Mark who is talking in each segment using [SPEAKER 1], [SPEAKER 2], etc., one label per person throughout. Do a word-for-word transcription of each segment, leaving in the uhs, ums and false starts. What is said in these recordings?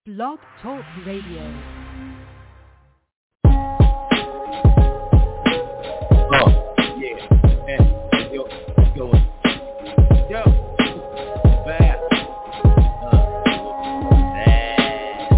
[SPEAKER 1] Blog Talk Radio.
[SPEAKER 2] Oh, yeah. Hey, yo, what's going? Yo, bad. Uh, bad.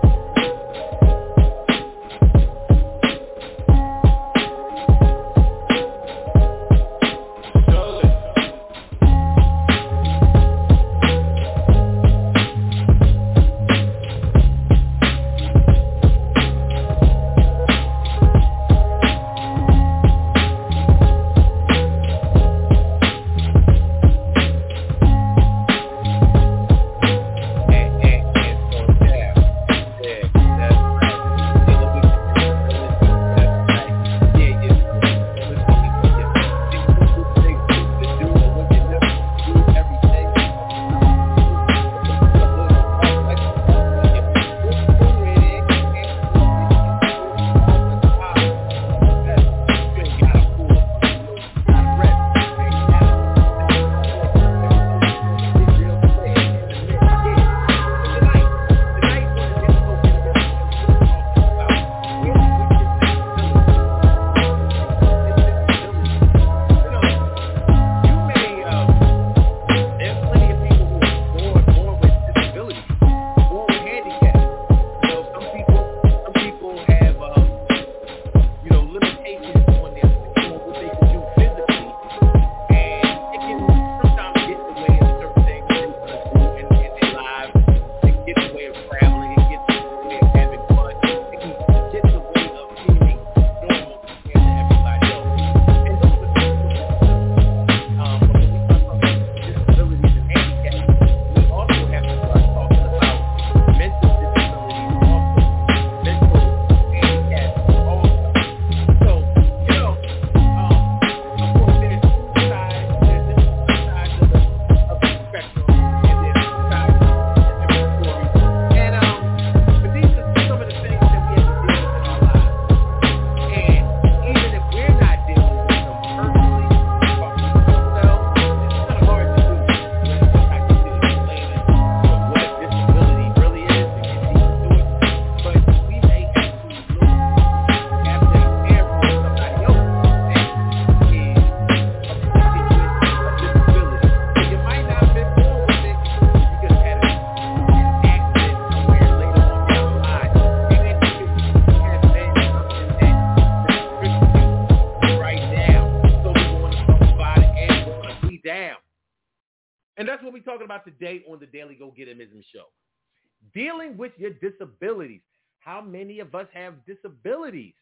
[SPEAKER 2] Today on the Daily Go Getimism Show, dealing with your disabilities. How many of us have disabilities?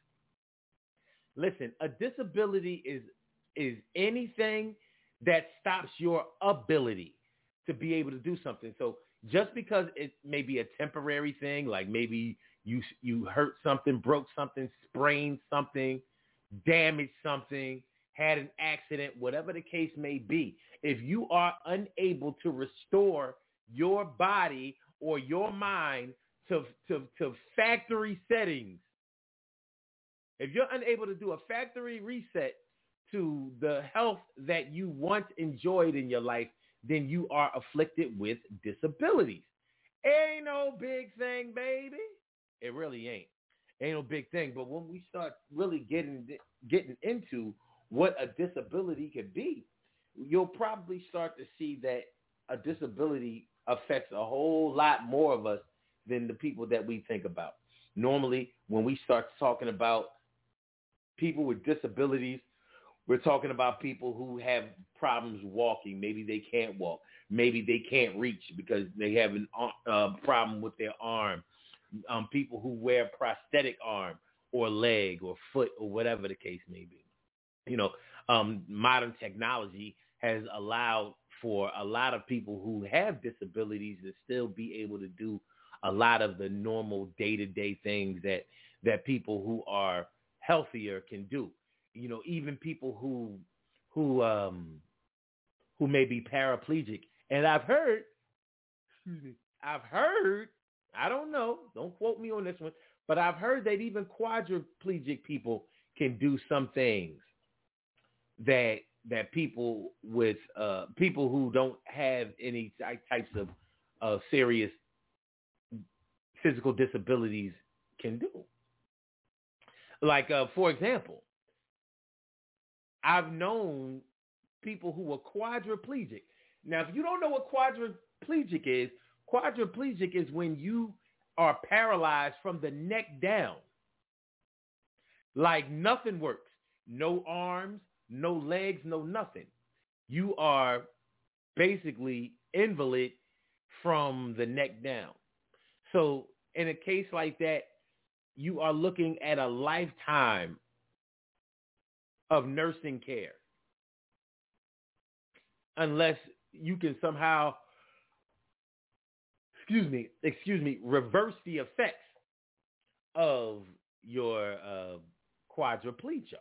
[SPEAKER 2] Listen, a disability is is anything that stops your ability to be able to do something. So just because it may be a temporary thing, like maybe you you hurt something, broke something, sprained something, damaged something, had an accident, whatever the case may be, if you are unable to restore your body or your mind to, to, to factory settings, if you're unable to do a factory reset to the health that you once enjoyed in your life, then you are afflicted with disabilities. Ain't no big thing, baby. It really ain't. Ain't no big thing. But when we start really getting getting into what a disability could be, you'll probably start to see that a disability affects a whole lot more of us than the people that we think about. Normally, when we start talking about people with disabilities, we're talking about people who have problems walking. Maybe they can't walk. Maybe they can't reach because they have a uh, problem with their arm. Um, people who wear prosthetic arm or leg or foot or whatever the case may be. You know, um, modern technology has allowed for a lot of people who have disabilities to still be able to do a lot of the normal day-to-day things that, that people who are healthier can do. You know, even people who who um, who may be paraplegic. And I've heard, excuse me, I've heard, I don't know, don't quote me on this one, but I've heard that even quadriplegic people can do some things that that people with uh, people who don't have any types of uh, serious physical disabilities can do. Like, uh, for example, I've known people who are quadriplegic. Now, if you don't know what quadriplegic is, quadriplegic is when you are paralyzed from the neck down. Like nothing works. No arms, no legs, no nothing. You are basically invalid from the neck down. So in a case like that, you are looking at a lifetime of nursing care. Unless you can somehow, excuse me, excuse me, reverse the effects of your uh, quadriplegia.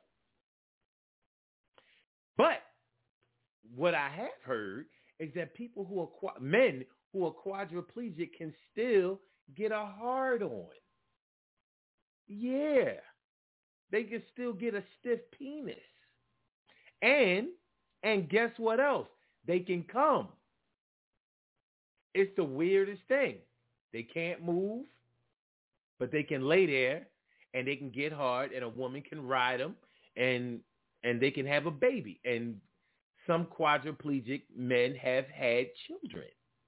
[SPEAKER 2] But what I have heard is that people who are, men who are quadriplegic can still get a hard on. Yeah. They can still get a stiff penis. And, and guess what else? They can come. It's the weirdest thing. They can't move, but they can lay there and they can get hard and a woman can ride them and, and they can have a baby. And some quadriplegic men have had children.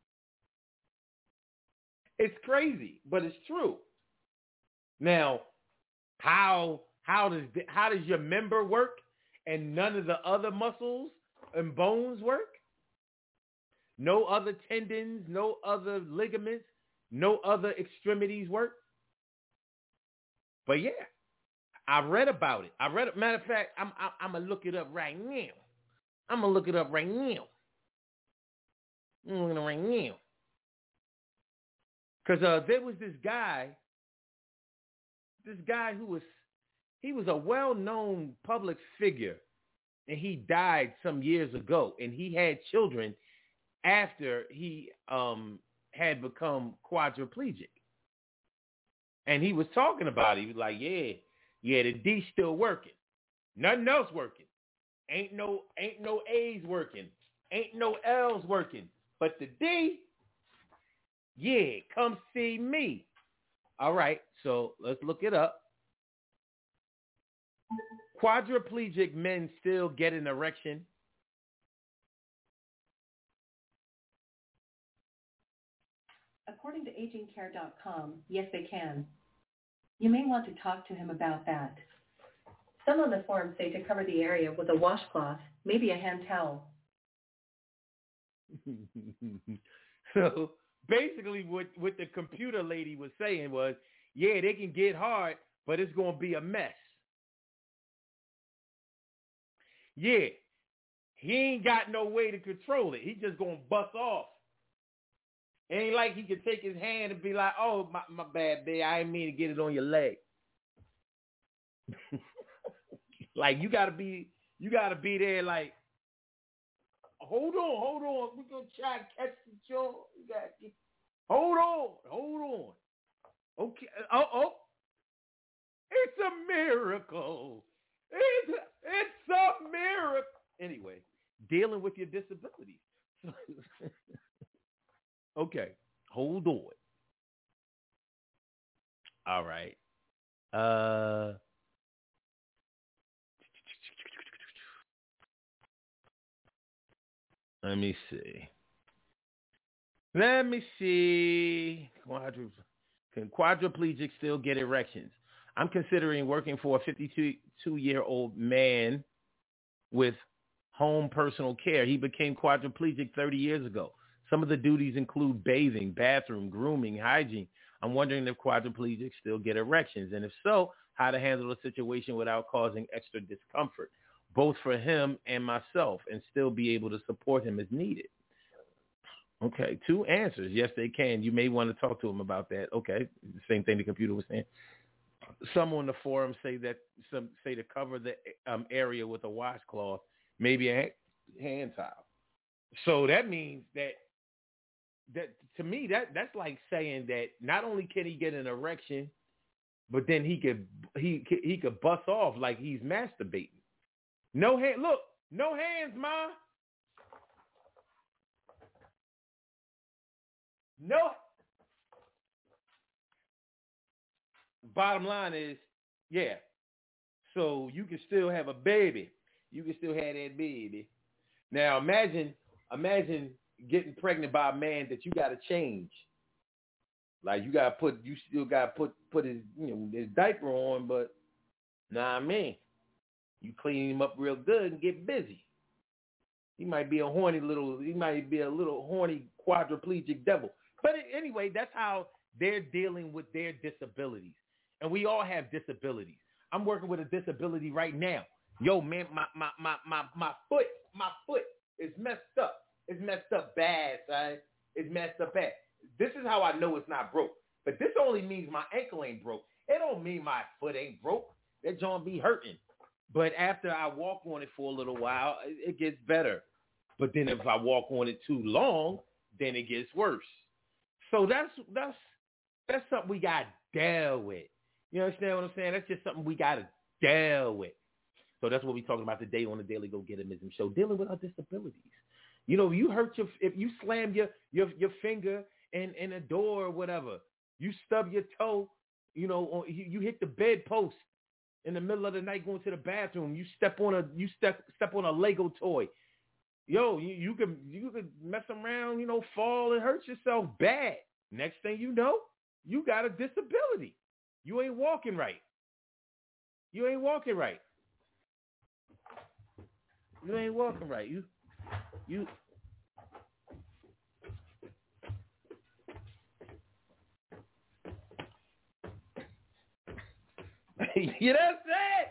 [SPEAKER 2] It's crazy, but it's true. Now, how how does how does your member work and none of the other muscles and bones work? No other tendons, no other ligaments, no other extremities work. But yeah, I read about it. I read it. Matter of fact, I'm I'm, I'm gonna look it up right now. I'm gonna look it up right now. I'm looking right now. Because uh, there was this guy, this guy who was, he was a well-known public figure, and he died some years ago, and he had children after he um, had become quadriplegic. And he was talking about it. He was like, yeah, yeah, the D's still working. Nothing else working. Ain't no, ain't no A's working. Ain't no L's working. But the D, yeah, come see me. All right, so let's look it up. Quadriplegic men still get an erection?
[SPEAKER 1] According to aging care dot com, yes, they can. You may want to talk to him about that. Some on the forum say to cover the area with a washcloth, maybe a hand towel.
[SPEAKER 2] So basically what, what the computer lady was saying was, yeah, they can get hard, but it's going to be a mess. Yeah, he ain't got no way to control it. He just going to bust off. It ain't like he can take his hand and be like, oh, my, my bad, babe. I didn't mean to get it on your leg. Like, you got to be, you got to be there like, hold on, hold on. We're going to try to catch the jaw. You gotta get, hold on, hold on. Okay. Oh, oh. It's a miracle. It's a, it's a miracle. Anyway, dealing with your disabilities. Okay. Hold on. All right. Uh, let me see. Let me see. Quadru- Can quadriplegics still get erections? I'm considering working for a fifty-two-year-old man with home personal care. He became quadriplegic thirty years ago. Some of the duties include bathing, bathroom, grooming, hygiene. I'm wondering if quadriplegics still get erections, and if so, how to handle the situation without causing extra discomfort, both for him and myself, and still be able to support him as needed. Okay, two answers. Yes, they can. You may want to talk to him about that. Okay, same thing the computer was saying. Some on the forum say that some say to cover the um, area with a washcloth, maybe a hand towel. So that means that that to me that that's like saying that not only can he get an erection, but then he could he he could bust off like he's masturbating. No hand. Look, no hands, ma. No. bottom line is, yeah. So you can still have a baby. You can still have that baby. Now imagine, imagine getting pregnant by a man that you got to change. Like you got to put, you still got to put put his, you know, his diaper on, but nah, I mean, you clean him up real good and get busy. He might be a horny little, he might be a little horny quadriplegic devil. But anyway, that's how they're dealing with their disabilities. And we all have disabilities. I'm working with a disability right now. Yo, man, my my my my, my foot, my foot is messed up. It's messed up bad, son. It's messed up bad. This is how I know it's not broke. But this only means my ankle ain't broke. It don't mean my foot ain't broke. That joint be hurting. But after I walk on it for a little while, it gets better. But then if I walk on it too long, then it gets worse. So that's that's that's something we got to deal with. You understand what I'm saying? That's just something we got to deal with. So that's what we're talking about today on the Daily Go Getimism Show, dealing with our disabilities. You know, you hurt your, if you slam your your, your finger in, in a door or whatever, you stub your toe, you know, on, you, you hit the bedpost in the middle of the night going to the bathroom, you step on a you step step on a Lego toy. Yo, you, you could you could mess around, you know, fall and hurt yourself bad. Next thing you know, you got a disability. You ain't walking right. You ain't walking right. You ain't walking right. You you you know what I'm saying?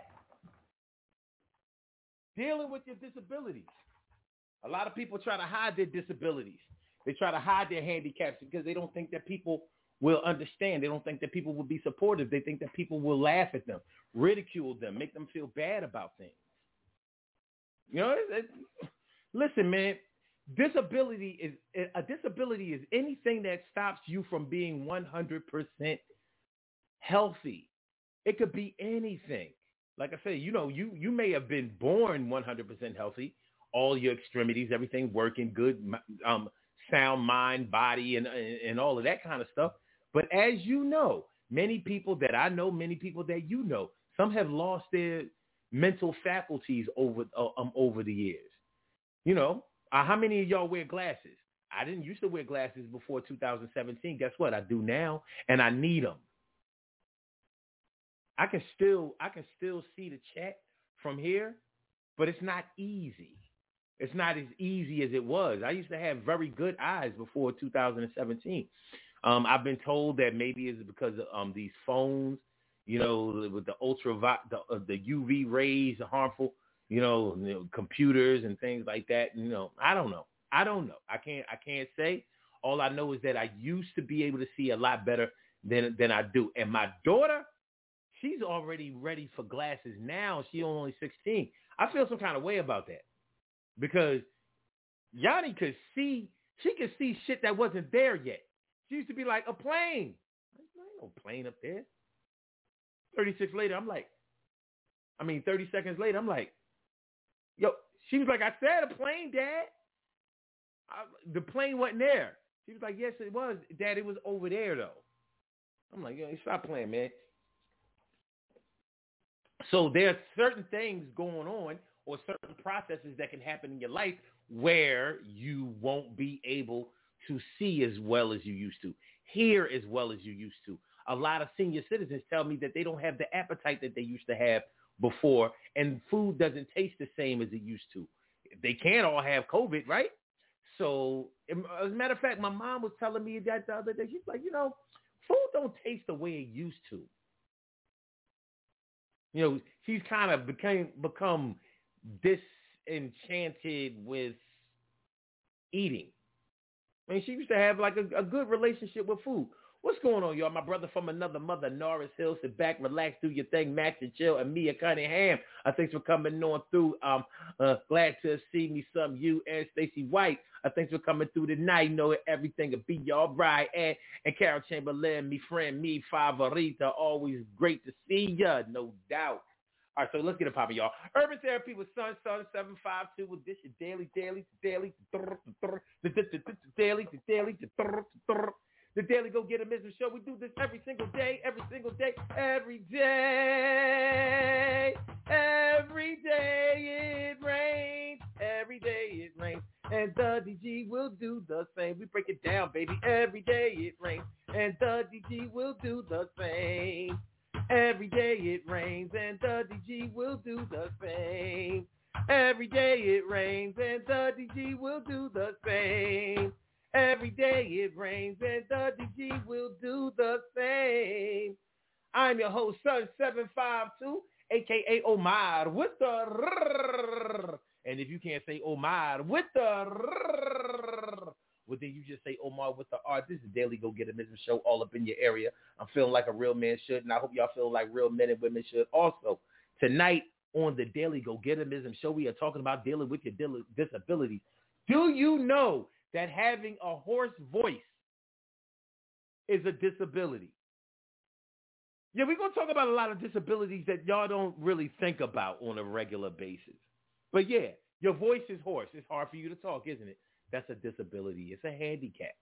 [SPEAKER 2] Dealing with your disabilities. A lot of people try to hide their disabilities. They try to hide their handicaps because they don't think that people will understand. They don't think that people will be supportive. They think that people will laugh at them, ridicule them, make them feel bad about things. You know, it, it, listen, man, disability is a disability is anything that stops you from being one hundred percent healthy. It could be anything. Like I said, you know, you, you may have been born one hundred percent healthy, all your extremities, everything working good, um, sound mind, body, and, and all of that kind of stuff. But as you know, many people that I know, many people that you know, some have lost their mental faculties over uh, um over the years. You know, uh, how many of y'all wear glasses? I didn't used to wear glasses before two thousand seventeen. Guess what? I do now, and I need them. I can still I can still see the chat from here, but it's not easy. It's not as easy as it was. I used to have very good eyes before two thousand seventeen. Um, I've been told that maybe it's because of um, these phones, you know, with the ultra the, uh, the U V rays are harmful, you know, you know, computers and things like that. You know, I don't know. I don't know. I can't I can't say. All I know is that I used to be able to see a lot better than than I do. And my daughter, she's already ready for glasses now. She's only sixteen. I feel some kind of way about that because Yanni could see, she could see shit that wasn't there yet. She used to be like, a plane. There ain't no plane up there. thirty-six later, I'm like, I mean, thirty seconds later, I'm like, yo, she was like, I said a plane, Dad. I, the plane wasn't there. She was like, yes, it was, Dad. It was over there, though. I'm like, yo, stop playing, man. So there are certain things going on or certain processes that can happen in your life where you won't be able to see as well as you used to, hear as well as you used to. A lot of senior citizens tell me that they don't have the appetite that they used to have before, and food doesn't taste the same as it used to. They can't all have COVID, right? So as a matter of fact, my mom was telling me that the other day. She's like, you know, food don't taste the way it used to. You know, she's kind of became become disenchanted with eating. I mean, she used to have like a, a good relationship with food. What's going on, y'all? My brother from another mother, Norris Hill. Sit back, relax, do your thing, Max and chill, and Mia Cunningham. Uh, thanks for coming on through. Um, uh, glad to see me some you and Stacey White. Uh, thanks for coming through tonight. You know everything will be all right. And and Carol Chamberlain, me friend, me favorita. Always great to see ya, no doubt. All right, so let's get it popping, y'all. Urban Therapy with Sun Sun seven five two with this your daily, daily, daily, daily, daily, the Daily Go Getimism Show. We do this every single day, every single day, day, every day, every day it rains, every day it rains, and the D G will do the same. We break it down, baby, every day it rains, and the D G will do the same. Every day it rains, and the D G will do the same. Every day it rains, and the D G will do the same. Every day it rains, and the D G will do the same. I'm your host, Son seven five two, a k a. Omar, with the rrrr. And if you can't say Omar with the rrrr, well, then you just say Omar with the R. This is the Daily Go Get a Mism Show all up in your area. I'm feeling like a real man should, and I hope y'all feel like real men and women should also. Tonight on the Daily Go Get a Mism Show, we are talking about dealing with your disabilities. Do you know that having a hoarse voice is a disability? Yeah, we're going to talk about a lot of disabilities that y'all don't really think about on a regular basis. But yeah, your voice is hoarse. It's hard for you to talk, isn't it? That's a disability. It's a handicap.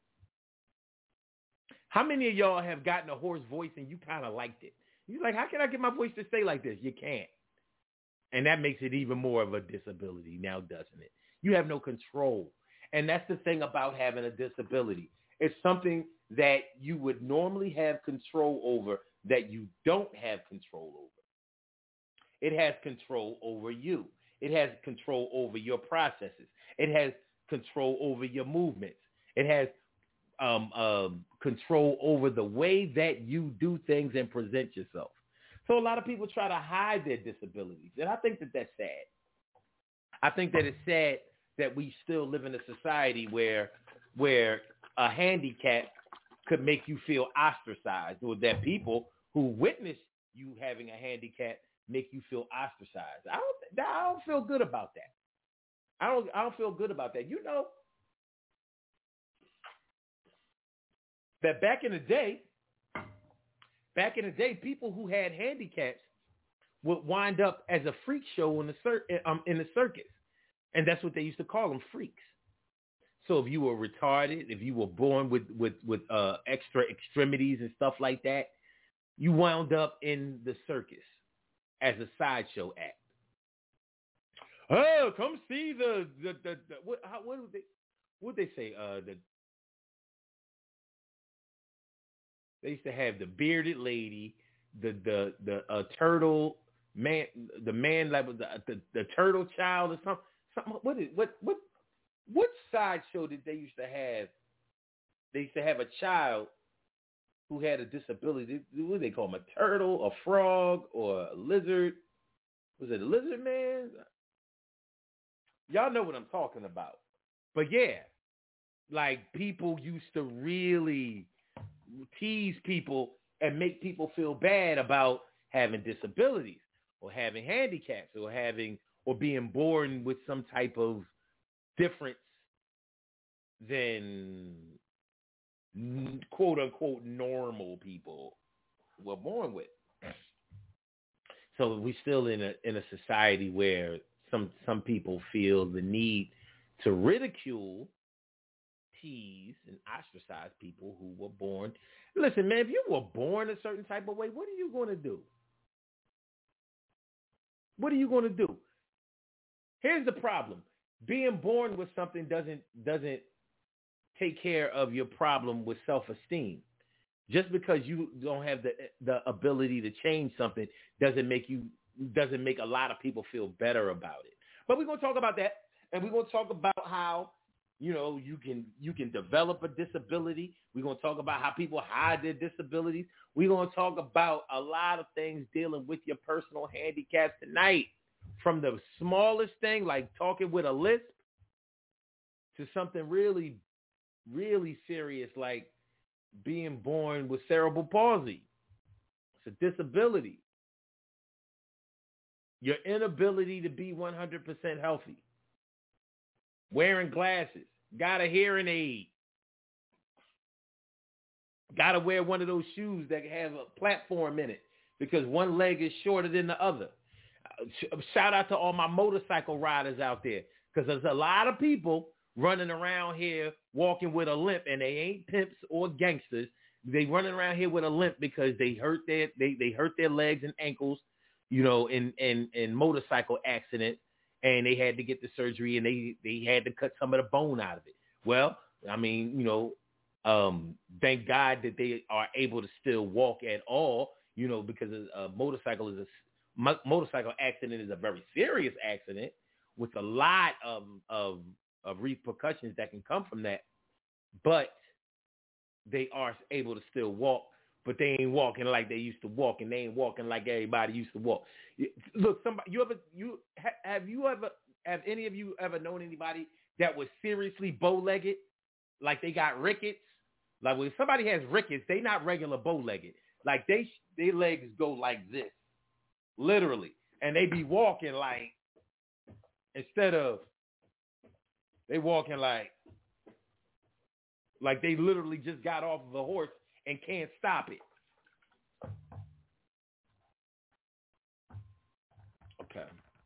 [SPEAKER 2] How many of y'all have gotten a hoarse voice and you kind of liked it? You're like, how can I get my voice to stay like this? You can't. And that makes it even more of a disability now, doesn't it? You have no control. And that's the thing about having a disability. It's something that you would normally have control over that you don't have control over. It has control over you. It has control over your processes. It has control over your movements. It has um, um, control over the way that you do things and present yourself. So a lot of people try to hide their disabilities, and I think that that's sad. I think that it's sad that we still live in a society where where a handicap could make you feel ostracized, or that people who witness you having a handicap make you feel ostracized. I don't, I don't feel good about that. I don't, I don't feel good about that. You know that back in the day, back in the day, people who had handicaps would wind up as a freak show in the cir- um, in the circus. And that's what they used to call them, freaks. So if you were retarded, if you were born with, with, with uh, extra extremities and stuff like that, you wound up in the circus as a sideshow act. Oh, come see the, the, the, the what, how, what would they, what they say? Uh, the, they used to have the bearded lady, the, the, the uh, turtle man, the man that was the, the, the turtle child or something. Something, what is what what what sideshow did they used to have? They used to have a child who had a disability. What do they call him? A turtle, a frog, or a lizard? Was it a lizard man? Y'all know what I'm talking about. But yeah, like people used to really tease people and make people feel bad about having disabilities or having handicaps or having or being born with some type of difference than quote unquote normal people were born with. So we're still in a in a society where some some people feel the need to ridicule, tease, and ostracize people who were born. Listen, man, if you were born a certain type of way, what are you going to do? What are you going to do? Here's the problem. Being born with something doesn't doesn't take care of your problem with self-esteem. Just because you don't have the the ability to change something doesn't make you doesn't make a lot of people feel better about it. But we're going to talk about that, and we're going to talk about how, you know, you can you can develop a disability. We're going to talk about how people hide their disabilities. We're going to talk about a lot of things dealing with your personal handicaps tonight. From the smallest thing, like talking with a lisp, to something really, really serious, like being born with cerebral palsy. It's a disability. Your inability to be one hundred percent healthy. Wearing glasses. Got a hearing aid. Got to wear one of those shoes that have a platform in it because one leg is shorter than the other. Shout out to all my motorcycle riders out there, because there's a lot of people running around here walking with a limp, and they ain't pimps or gangsters. they running around here with a limp because they hurt their they, they hurt their legs and ankles, you know, in, in, in motorcycle accident, and they had to get the surgery and they, they had to cut some of the bone out of it. Well, I mean, you know, um, thank God that they are able to still walk at all, you know, because a, a motorcycle is a mo- motorcycle accident is a very serious accident with a lot of, of, of repercussions that can come from that. But they are able to still walk, but they ain't walking like they used to walk, and they ain't walking like everybody used to walk. Look, somebody, you ever, you have you ever, have any of you ever known anybody that was seriously bow-legged, like they got rickets? Like when somebody has rickets, they not regular bow-legged. Like they, their legs go like this, literally, and they be walking like, instead of, they walking like, like they literally just got off of a horse and can't stop it. Okay.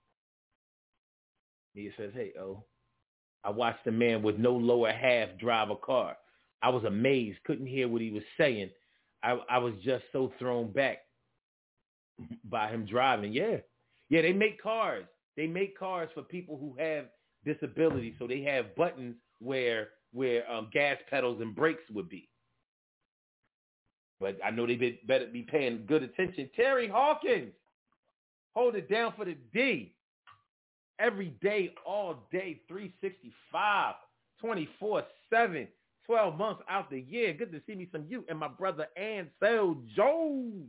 [SPEAKER 2] He says, hey, oh, I watched a man with no lower half drive a car. I was amazed, couldn't hear what he was saying. I, I was just so thrown back by him driving. Yeah. Yeah, they make cars. They make cars for people who have disabilities. So they have buttons where where um, gas pedals and brakes would be. But I know they be, better be paying good attention. Terry Hawkins, hold it down for the D. Every day, all day, three sixty-five, twenty-four seven, twelve months out the year. Good to see me some you and my brother Ansel Jones.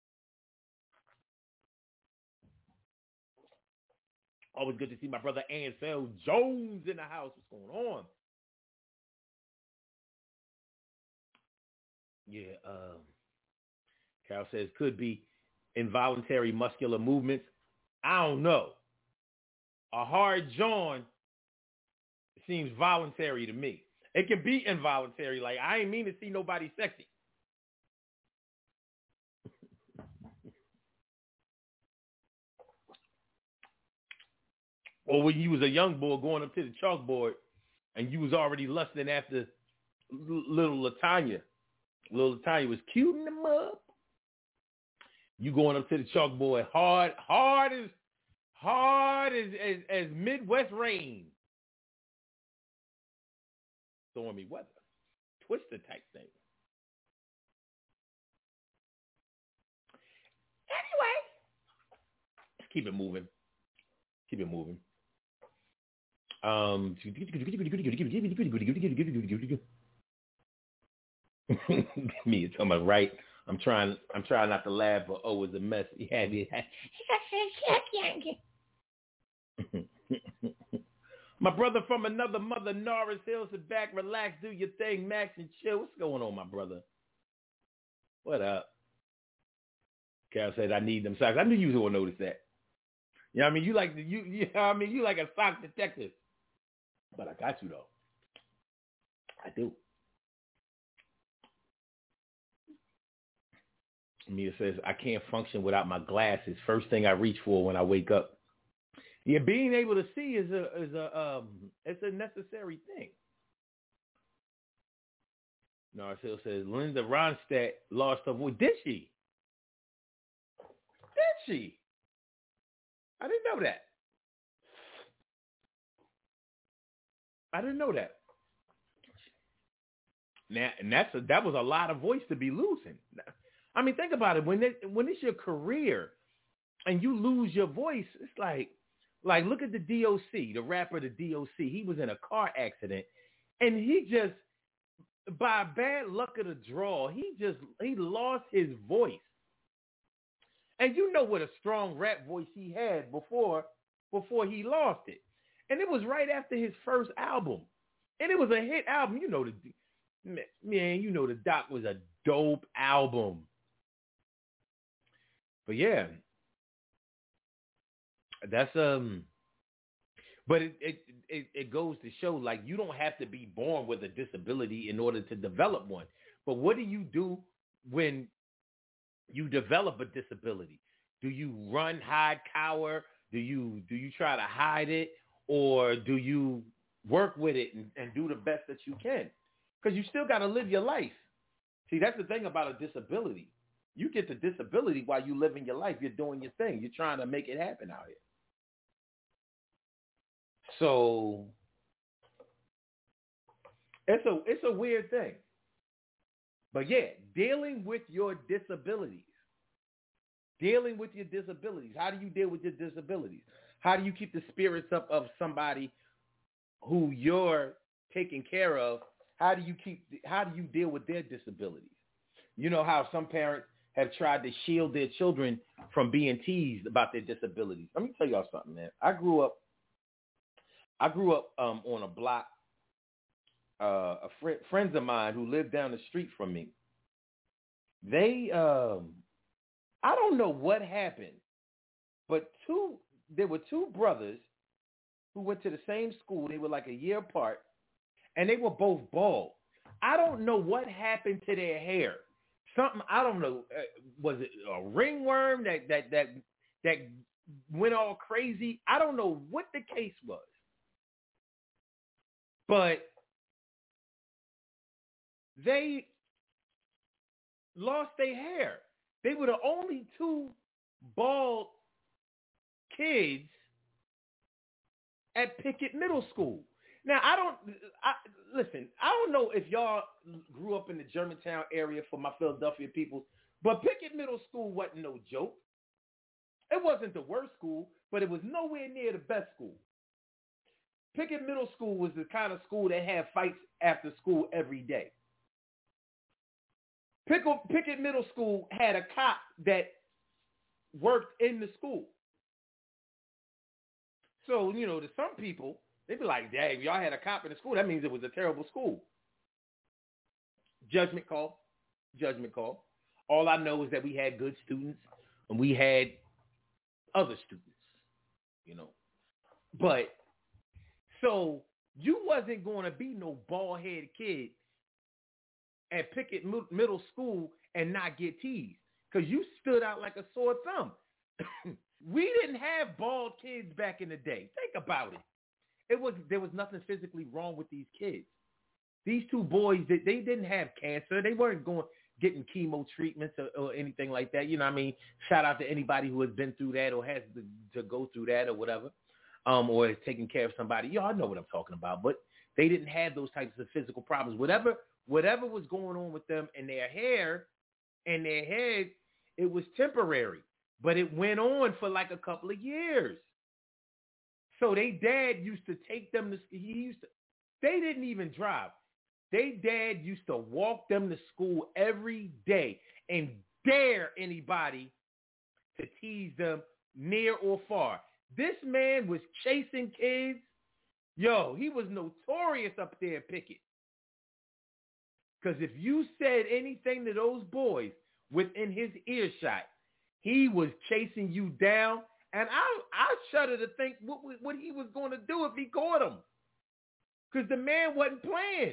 [SPEAKER 2] Always good to see my brother Ansel Jones in the house. What's going on? Yeah, um, Carol says could be involuntary muscular movements. I don't know. A hard jawn seems voluntary to me. It can be involuntary. Like, I ain't mean to see nobody sexy. Or when you was a young boy going up to the chalkboard and you was already lusting after little LaTanya. Little LaTanya was cuting them up. You going up to the chalkboard hard, hard as, hard as, as, as Midwest rain. Stormy weather. Twister type thing. Anyway, let's keep it moving. Keep it moving. Um, me, it's talking about right. I'm trying. I'm trying not to laugh, but oh, it's a mess. He had me. My brother from another mother, Norris Hill, sit back, relax, do your thing, Max, and chill. What's going on, my brother? What up? Carol said, I need them socks. I knew you was going to notice that. You know what I mean? You like, you, you know what I mean? You like a sock detective. But I got you, though. I do. Mia says, I can't function without my glasses. First thing I reach for when I wake up. Yeah, being able to see is a is a um it's a necessary thing. Narcille says Linda Ronstadt lost her voice. Did she? Did she? I didn't know that. I didn't know that. Now, and that's a, that was a lot of voice to be losing. I mean, think about it. When they, when it's your career and you lose your voice, it's like, like look at the D O C, the rapper, the D O C. He was in a car accident, and he just, by bad luck of the draw, he just he lost his voice. And you know what a strong rap voice he had before before he lost it. And it was right after his first album, and it was a hit album. You know the man, you know the Doc was a dope album. But yeah, that's um. But it, it it it goes to show, like, you don't have to be born with a disability in order to develop one. But what do you do when you develop a disability? Do you run, hide, cower? Do you do you try to hide it, or do you work with it and, and do the best that you can? Because you still got to live your life. See, that's the thing about a disability. You get the disability while you living your life. You're doing your thing. You're trying to make it happen out here. So it's a it's a weird thing. But yeah, dealing with your disabilities. Dealing with your disabilities. How do you deal with your disabilities? How do you keep the spirits up of somebody who you're taking care of? How do you keep how do you deal with their disabilities? You know how some parents have tried to shield their children from being teased about their disabilities. Let me tell y'all something, man. I grew up I grew up um, on a block. Uh, a fr- friends of mine who lived down the street from me. They, um, I don't know what happened, but two, there were two brothers who went to the same school. They were like a year apart, and they were both bald. I don't know what happened to their hair. Something I don't know. Uh, was it a ringworm that that that that went all crazy? I don't know what the case was. But they lost their hair. They were the only two bald kids at Pickett Middle School. Now, I don't, I, listen, I don't know if y'all grew up in the Germantown area for my Philadelphia people, but Pickett Middle School wasn't no joke. It wasn't the worst school, but it was nowhere near the best school. Pickett Middle School was the kind of school that had fights after school every day. Pickle, Pickett Middle School had a cop that worked in the school. So, you know, to some people, they'd be like, dang, y'all had a cop in the school. That means it was a terrible school. Judgment call. Judgment call. All I know is that we had good students and we had other students, you know. But, so you wasn't going to be no bald-headed kid at Pickett Middle School and not get teased because you stood out like a sore thumb. We didn't have bald kids back in the day. Think about it. It was there was nothing physically wrong with these kids. These two boys, they, they didn't have cancer. They weren't going getting chemo treatments or, or anything like that. You know what I mean? Shout out to anybody who has been through that or has to, to go through that or whatever, um, or is taking care of somebody. Y'all know what I'm talking about. But they didn't have those types of physical problems. Whatever whatever was going on with them in their hair and their head, it was temporary. But it went on for like a couple of years. So they dad used to take them to, he used to, they didn't even drive. They dad used to walk them to school every day and dare anybody to tease them near or far. This man was chasing kids. Yo, he was notorious up there at Pickett. Because if you said anything to those boys within his earshot, he was chasing you down, and I I shudder to think what what he was going to do if he caught him, because the man wasn't playing.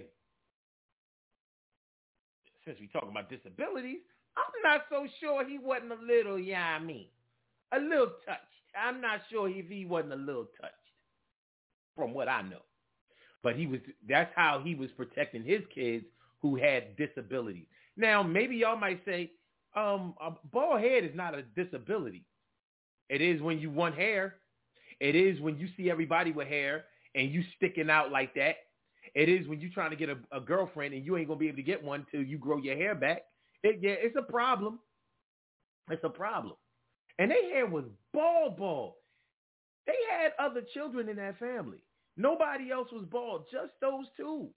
[SPEAKER 2] Since we talking about disabilities, I'm not so sure he wasn't a little, yeah, I mean, a little touched. I'm not sure if he wasn't a little touched, from what I know. But he was. That's how he was protecting his kids who had disabilities. Now, maybe y'all might say, Um, a bald head is not a disability. It is when you want hair. It is when you see everybody with hair and you sticking out like that. It is when you trying to get a, a girlfriend and you ain't going to be able to get one till you grow your hair back. It, yeah, it's a problem. It's a problem. And their hair was bald, bald. They had other children in that family. Nobody else was bald, just those two.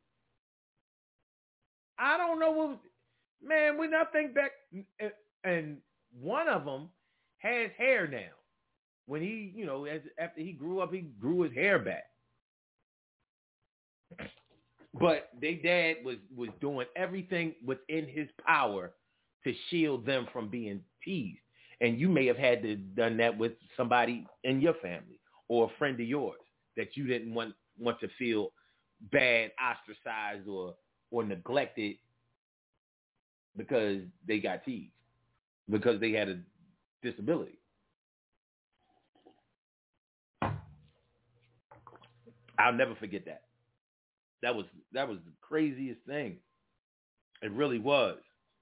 [SPEAKER 2] I don't know what was, man, when I think back, and one of them has hair now. When he, you know, as after he grew up, he grew his hair back. But their dad was, was doing everything within his power to shield them from being teased. And you may have had to done that with somebody in your family or a friend of yours that you didn't want, want to feel bad, ostracized, or or neglected because they got teased, because they had a disability. I'll never forget that. That was that was the craziest thing. It really was.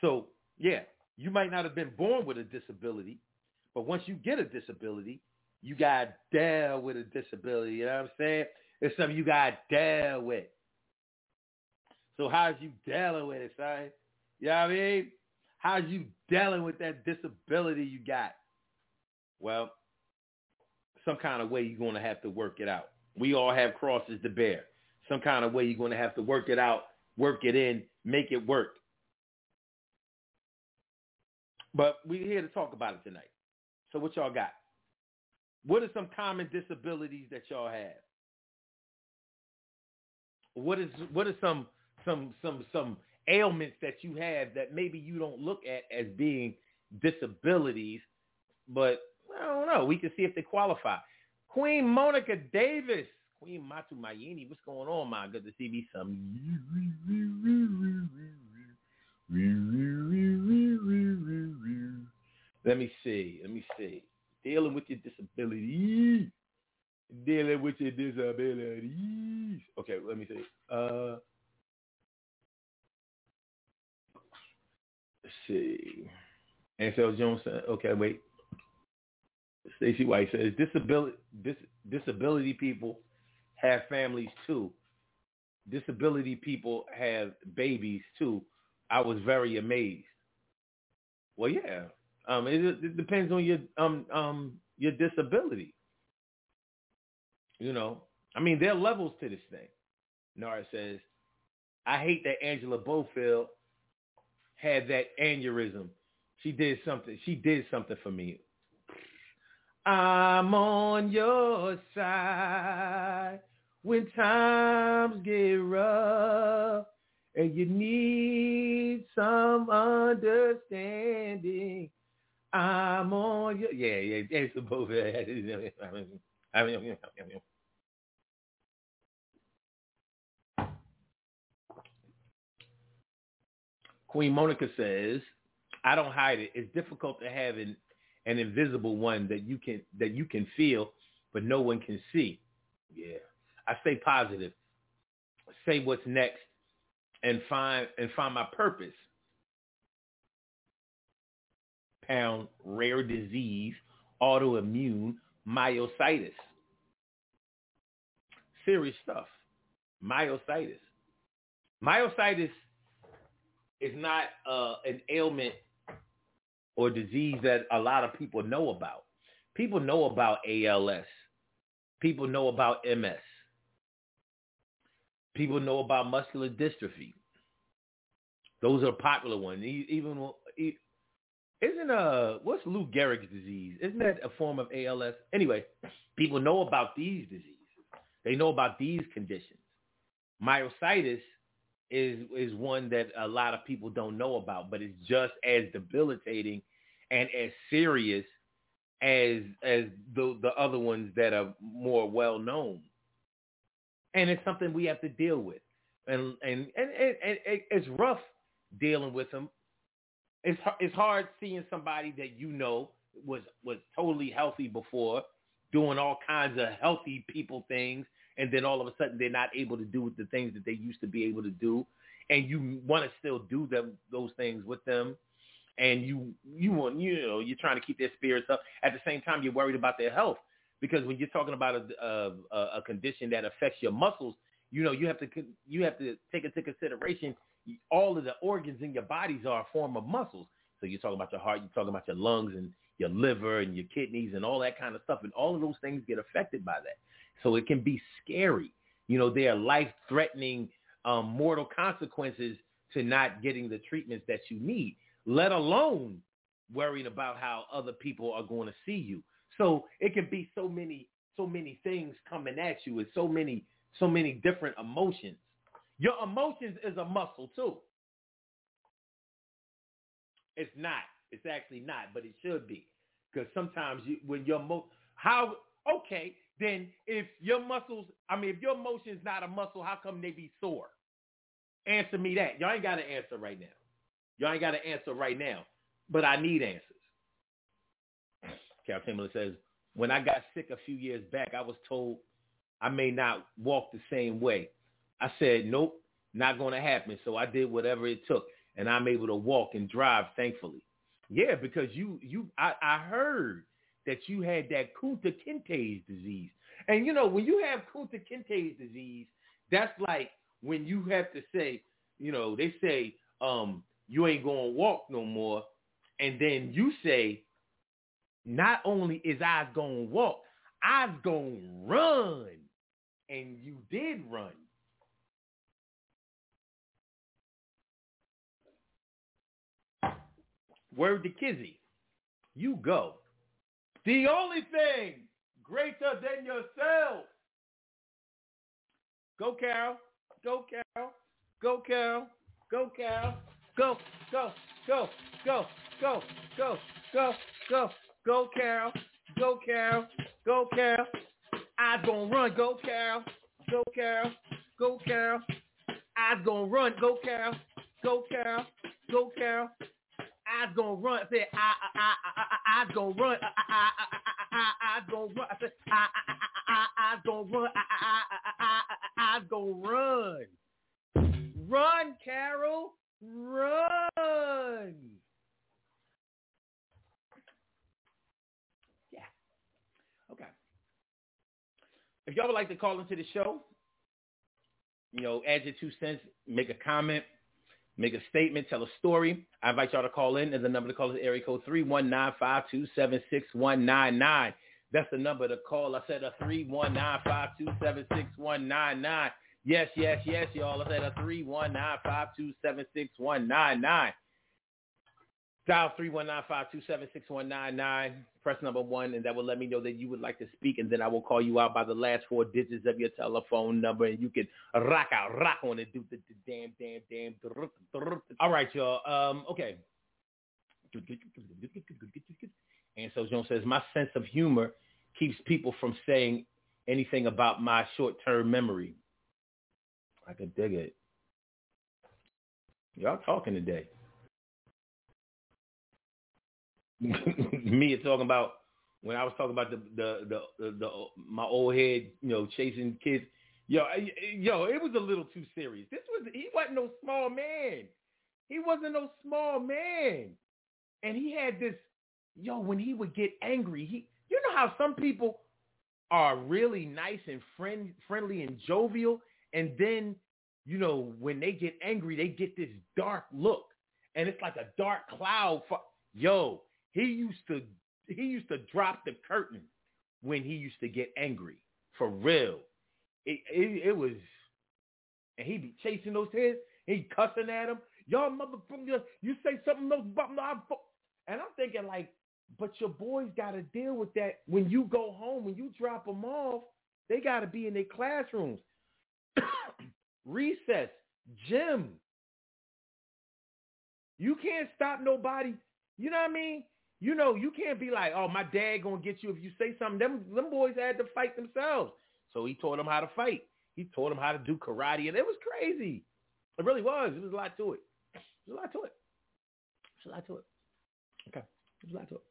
[SPEAKER 2] So, yeah, you might not have been born with a disability, but once you get a disability, you got to deal with a disability. You know what I'm saying? It's something you got to deal with. So how's you dealing with it, son? You know what I mean? How's you dealing with that disability you got? Well, some kind of way you're going to have to work it out. We all have crosses to bear. Some kind of way you're going to have to work it out, work it in, make it work. But we're here to talk about it tonight. So what y'all got? What are some common disabilities that y'all have? What is what are some some some some ailments that you have that maybe you don't look at as being disabilities, but I don't know. We can see if they qualify. Queen Monica Davis, Queen Matu Mayini, what's going on, man? Good to see me some. Let me see. Let me see. Dealing with your disabilities. Dealing with your disabilities. Okay, let me see. Uh, let's see. Ansel Jones said, okay, wait. Stacey White says, disability, dis, disability people have families too. Disability people have babies too. I was very amazed. Well, yeah. Um, it, it depends on your um um your disability. You know, I mean, there are levels to this thing. Nara says, I hate that Angela Bofield had that aneurysm. She did something. She did something for me. I'm on your side when times get rough and you need some understanding. I'm on your... Yeah, yeah, Angela Bofield. I mean, Queen Monica says, I don't hide it. It's difficult to have an, an invisible one that you can that you can feel, but no one can see. Yeah. I stay positive. Say what's next and find and find my purpose. Pound rare disease, autoimmune, myositis. Serious stuff. Myositis. Myositis is not uh, an ailment or disease that a lot of people know about. People know about A L S. People know about M S. People know about muscular dystrophy. Those are popular ones. Even isn't uh what's Lou Gehrig's disease? Isn't that a form of A L S? Anyway, people know about these diseases. They know about these conditions. Myositis is is one that a lot of people don't know about, but it's just as debilitating and as serious as as the the other ones that are more well known. And it's something we have to deal with, and and and, and, and it's rough dealing with them. It's it's hard seeing somebody that you know was was totally healthy before, doing all kinds of healthy people things, and then all of a sudden they're not able to do the things that they used to be able to do, and you want to still do them those things with them, and you you want you know you're trying to keep their spirits up. At the same time, you're worried about their health, because when you're talking about a a, a condition that affects your muscles, you know you have to you have to take into consideration all of the organs in your bodies are a form of muscles. So you're talking about your heart, you're talking about your lungs and your liver and your kidneys and all that kind of stuff, and all of those things get affected by that. So it can be scary. You know, there are life-threatening, um, mortal consequences to not getting the treatments that you need, let alone worrying about how other people are going to see you. So it can be so many, so many things coming at you with so many, so many different emotions. Your emotions is a muscle too. It's not. It's actually not, but it should be. Because sometimes you, when your mo- how okay, then if your muscles, I mean, if your emotion is not a muscle, how come they be sore? Answer me that. Y'all ain't got to answer right now. Y'all ain't got to answer right now, but I need answers. Carol Timberlake says, when I got sick a few years back, I was told I may not walk the same way. I said, nope, not going to happen. So I did whatever it took. and I'm able to walk and drive, thankfully. Yeah, because you, you, I, I heard that you had that Kunta Kinte's disease. And, you know, when you have Kunta Kinte's disease, that's like when you have to say, you know, they say, um, you ain't going to walk no more. And then you say, not only is I going to walk, I was going to run. And you did run. Word to Kizzy. You go. The only thing greater than yourself. Go, Carol. Go, Carol. Go, Carol. Go, Carol. Go, go, go, go, go, go, go, go, go, Carol. Go, Carol. Go, Carol. I's gonna run. Go, Carol. Go, Carol. Go, Carol. I's gonna run. Go, Carol. Go, Carol. Go, Carol. I's gonna run. I said, I, I, I, I, I's gonna run. I, I, I, I, I's gonna run. I said, I, I, I, I's gonna run. I, I, I, I, I's gonna run. Run, Carol. Run. Yeah. Okay. If y'all would like to call into the show, you know, add your two cents, make a comment, make a statement, tell a story, I invite y'all to call in. And the number to call is area code three one nine, five two seven, six one nine nine. That's the number to call. I said a three one nine, five two seven, six one nine nine. Yes, yes, yes, y'all. I said a three one nine, five two seven, six one nine nine. Dial three one nine, five two seven, six one nine nine. Press number one, and that will let me know that you would like to speak, and then I will call you out by the last four digits of your telephone number, and you can rock out, rock on it, do the, the damn, damn, damn. All right, y'all. Um, okay. And so Jones says, my sense of humor keeps people from saying anything about my short-term memory. I could dig it. Y'all talking today. Me talking about when I was talking about the the, the the the my old head, you know, chasing kids. Yo, yo, it was a little too serious. This was he wasn't no small man. He wasn't no small man, and he had this. Yo, when he would get angry, he you know how some people are really nice and friend friendly and jovial, and then you know when they get angry, they get this dark look, and it's like a dark cloud. For, yo. He used to he used to drop the curtain when he used to get angry. For real. It it, it was, and he'd be chasing those heads, he cussing at them. Y'all motherfucker, you say something else about me. And I'm thinking like, but your boys got to deal with that when you go home, when you drop them off, they got to be in their classrooms. Recess, gym. You can't stop nobody. You know what I mean? You know, you can't be like, oh, my dad going to get you if you say something. Them, them boys had to fight themselves. So he taught them how to fight. He taught them how to do karate. And it was crazy. It really was. There was a lot to it. There's a lot to it. There's a lot to it. Okay. There's a lot to it.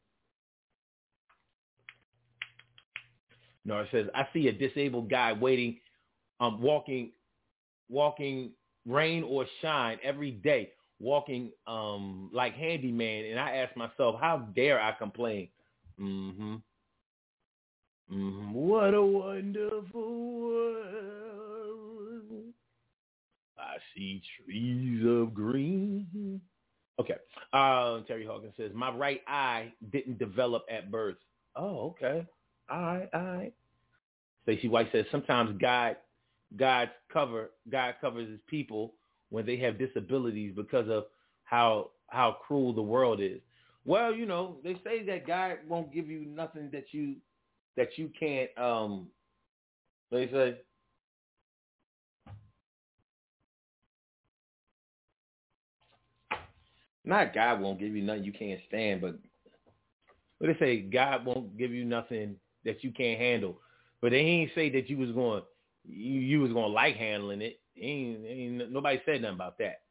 [SPEAKER 2] No, it says, I see a disabled guy waiting, um, walking, walking rain or shine every day. Walking um, like handyman, and I ask myself, how dare I complain? Mm-hmm. Mm-hmm. What a wonderful world. I see trees of green. Okay. Uh, Terry Hawkins says, my right eye didn't develop at birth. Oh, okay. All right, all right. Stacey White says, sometimes God, God's cover, God covers his people when they have disabilities because of how how cruel the world is. Well, you know, they say that God won't give you nothing that you that you can't um they say not God won't give you nothing you can't stand, but but they say God won't give you nothing that you can't handle. But they ain't say that you was going you, you was gonna like handling it. Ain't, ain't nobody said nothing about that.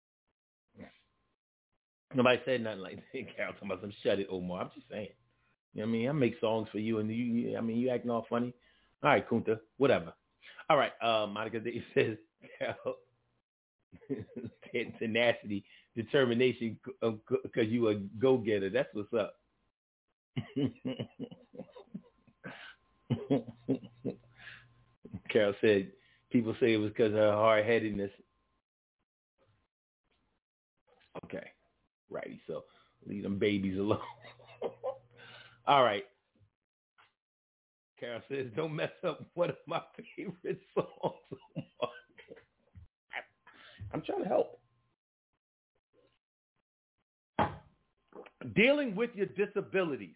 [SPEAKER 2] Nobody said nothing like that. Carol talking about some shut it, Omar. I'm just saying. You know what I mean? I make songs for you, and you, you I mean, you acting all funny. All right, Kunta, whatever. All right, uh, Monica Day says, Carol, tenacity. determination because you a go-getter. That's what's up. Carol said people say it was because of her hard-headedness. Okay. Righty. So leave them babies alone. All right. Carol says, don't mess up one of my favorite songs. I'm trying to help. Dealing with your disabilities.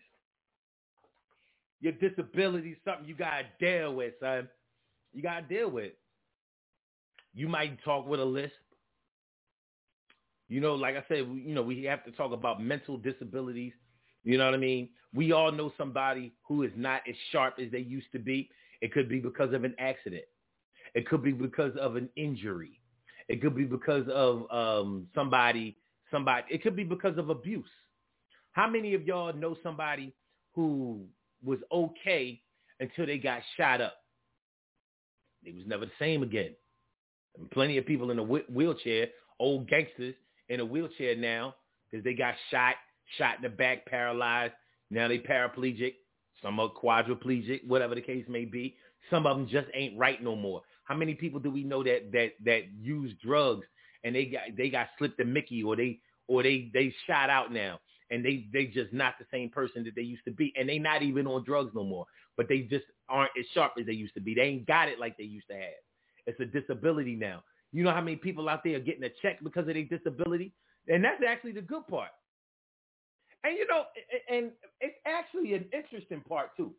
[SPEAKER 2] Your disability is something you got to deal with, son. You got to deal with. You might talk with a lisp. You know, like I said, you know, we have to talk about mental disabilities. You know what I mean? We all know somebody who is not as sharp as they used to be. It could be because of an accident. It could be because of an injury. It could be because of um, somebody, somebody. It could be because of abuse. How many of y'all know somebody who was okay until they got shot up? They was never the same again. And plenty of people in a wh- wheelchair, old gangsters in a wheelchair now because they got shot, shot in the back, paralyzed. Now they paraplegic. Some are quadriplegic, whatever the case may be. Some of them just ain't right no more. How many people do we know that that that use drugs and they got they got slipped a Mickey or they or they they shot out now and they they just not the same person that they used to be and they not even on drugs no more, but they just aren't as sharp as they used to be. They ain't got it like they used to have. It's a disability now. You know how many people out there are getting a check because of their disability? And that's actually the good part. And, you know, and it's actually an interesting part, too.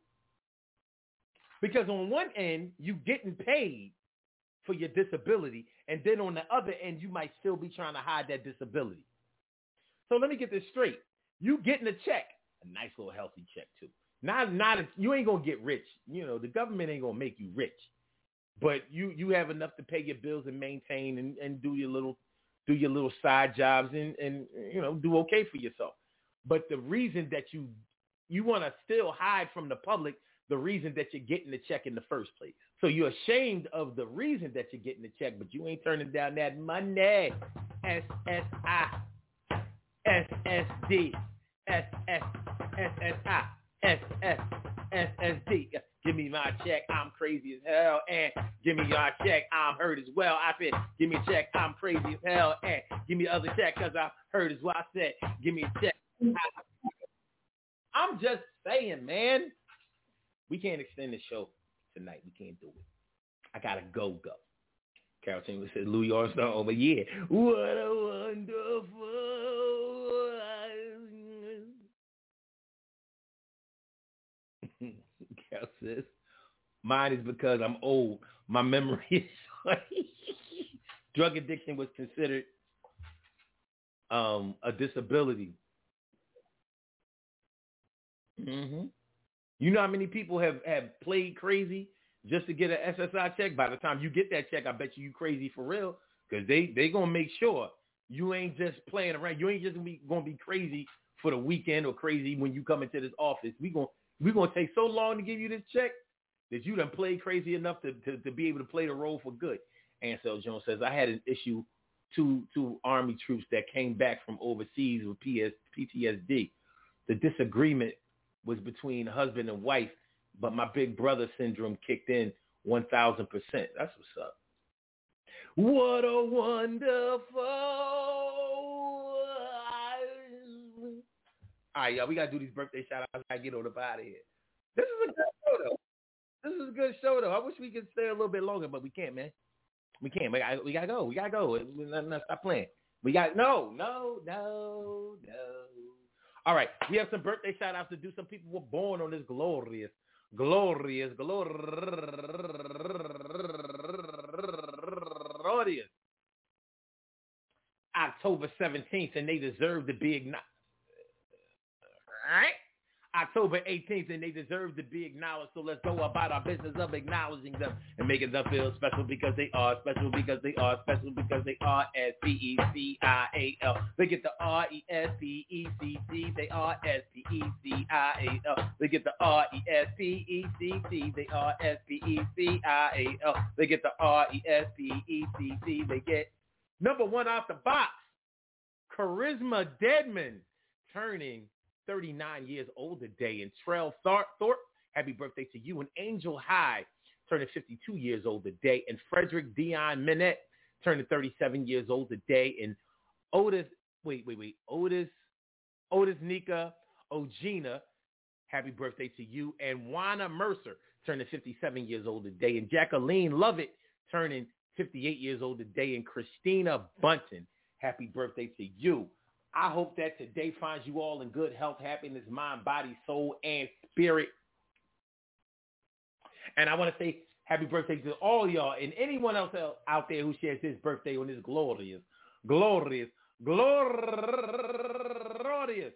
[SPEAKER 2] Because on one end, you getting paid for your disability, and then on the other end, you might still be trying to hide that disability. So let me get this straight. You getting a check, a nice little healthy check, too. Not, not a, you ain't going to get rich. You know, the government ain't going to make you rich. But you, you have enough to pay your bills and maintain and, and do your little do your little side jobs and, and, you know, do okay for yourself. But the reason that you you want to still hide from the public the reason that you're getting the check in the first place. So you're ashamed of the reason that you're getting the check, but you ain't turning down that money. S S I, S S D, S S, S S I, S S, S S D. Give me my check, I'm crazy as hell, and give me your check, I'm hurt as well. I said, give me a check, I'm crazy as hell, and give me the other check because I'm hurt as well. I said, give me a check. I'm just saying, man. We can't extend the show tonight. We can't do it. I gotta go, go. Carol Chamberlain said Louis Armstrong over. Yeah. What a wonderful. Carol says, mine is because I'm old. My memory is short. Drug addiction was considered um, a disability. Mm-hmm. You know how many people have, have played crazy just to get an S S I check? By the time you get that check, I bet you you crazy for real because they they gonna make sure you ain't just playing around. You ain't just gonna be, gonna be crazy for the weekend or crazy when you come into this office. We gonna we gonna take so long to give you this check that you done played crazy enough to, to, to be able to play the role for good. Ansel Jones says, I had an issue to to Army troops that came back from overseas with P T S D. The disagreement was between husband and wife, but my big brother syndrome kicked in one thousand percent. That's what's up. What a wonderful... All right, y'all, we got to do these birthday shout-outs. I got to get on up out of here. This is a good show, though. This is a good show, though. I wish we could stay a little bit longer, but we can't, man. We can't. We got we to go. We got to go. Let's not stop playing. We got... No, no, no, no. All right, we have some birthday shout-outs to do. Some people were born on this glorious, glorious, glorious October seventeenth, and they deserve to be acknowledged. All right? October eighteenth, and they deserve to be acknowledged. So let's go about our business of acknowledging them and making them feel special because they are special because they are special because they are S P E C I A L. They get the R E S P E C T. They are S P E C I A L. They get the R E S P E C T. They are S P E C I A L. They get the R E S P E C T. They get number one off the box. Charisma Deadman turning thirty-nine years old today. And Trell Thorpe, Thorpe, happy birthday to you. And Angel High turning fifty-two years old today. And Frederick Dion Minette turning thirty-seven years old today. And Otis, wait, wait, wait, Otis, Otis Nika Ogina, happy birthday to you. And Juana Mercer turning fifty-seven years old today. And Jacqueline Lovett turning fifty-eight years old today. And Christina Bunton, happy birthday to you. I hope that today finds you all in good health, happiness, mind, body, soul, and spirit. And I want to say happy birthday to all y'all and anyone else out there who shares his birthday on this glorious, glorious, glorious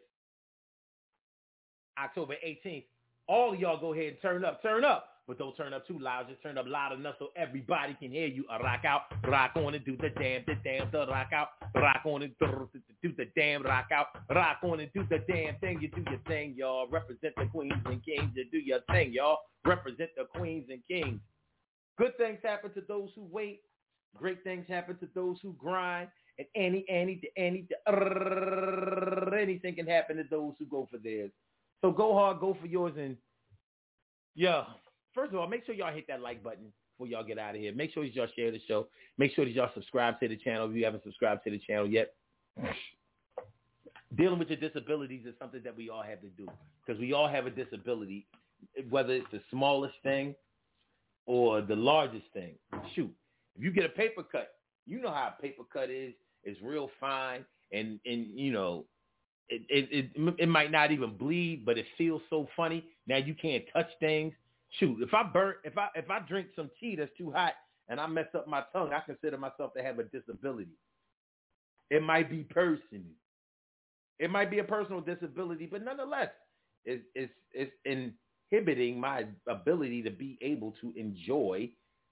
[SPEAKER 2] October eighteenth. All of y'all go ahead and turn up, turn up. But don't turn up too loud. Just turn up loud enough so everybody can hear you. Uh, rock out, rock on and do the damn, the damn, the rock out. Rock on and do, do the damn, rock out. Rock on and do the damn thing. You do your thing, y'all. Represent the queens and kings. You do your thing, y'all. Represent the queens and kings. Good things happen to those who wait. Great things happen to those who grind. And any, any, any, uh, anything can happen to those who go for theirs. So go hard, go for yours, and yeah. First of all, make sure y'all hit that like button before y'all get out of here. Make sure that y'all share the show. Make sure that y'all subscribe to the channel if you haven't subscribed to the channel yet. Dealing with your disabilities is something that we all have to do because we all have a disability, whether it's the smallest thing or the largest thing. Shoot, if you get a paper cut, you know how a paper cut is. It's real fine, and, and you know, it, it, it, it might not even bleed, but it feels so funny. Now you can't touch things. Shoot, if I burn, if I if I drink some tea that's too hot and I mess up my tongue, I consider myself to have a disability. It might be personal. It might be a personal disability, but nonetheless, it's it's it's inhibiting my ability to be able to enjoy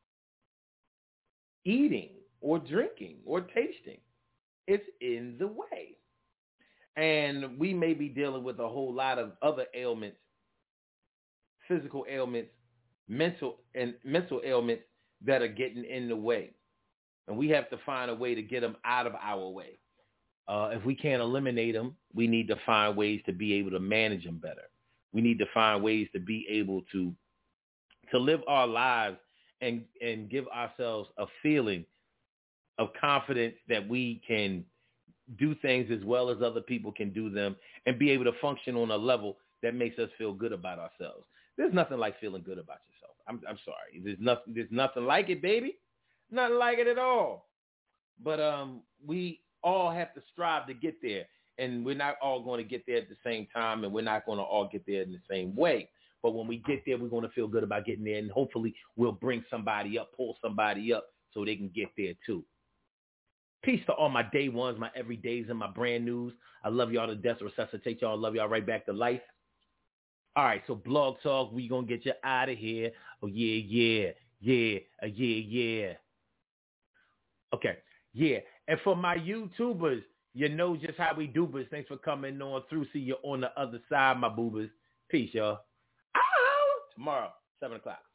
[SPEAKER 2] eating or drinking or tasting. It's in the way. And we may be dealing with a whole lot of other ailments, physical ailments, mental and mental ailments that are getting in the way. And we have to find a way to get them out of our way. Uh, if we can't eliminate them, we need to find ways to be able to manage them better. We need to find ways to be able to to live our lives and, and give ourselves a feeling of confidence that we can do things as well as other people can do them and be able to function on a level that makes us feel good about ourselves. There's nothing like feeling good about yourself. I'm, I'm sorry. There's nothing, there's nothing like it, baby. Nothing like it at all. But um, we all have to strive to get there. And we're not all going to get there at the same time, and we're not going to all get there in the same way. But when we get there, we're going to feel good about getting there, and hopefully we'll bring somebody up, pull somebody up so they can get there too. Peace to all my day ones, my everydays, and my brand news. I love y'all to death. Resuscitate y'all. I love y'all right back to life. All right, so Blog Talk, we going to get you out of here. Oh, yeah, yeah, yeah, uh, yeah, yeah. Okay, yeah. And for my YouTubers, you know just how we do, but thanks for coming on through. See you on the other side, my boobers. Peace, y'all. Ow! Tomorrow, seven o'clock.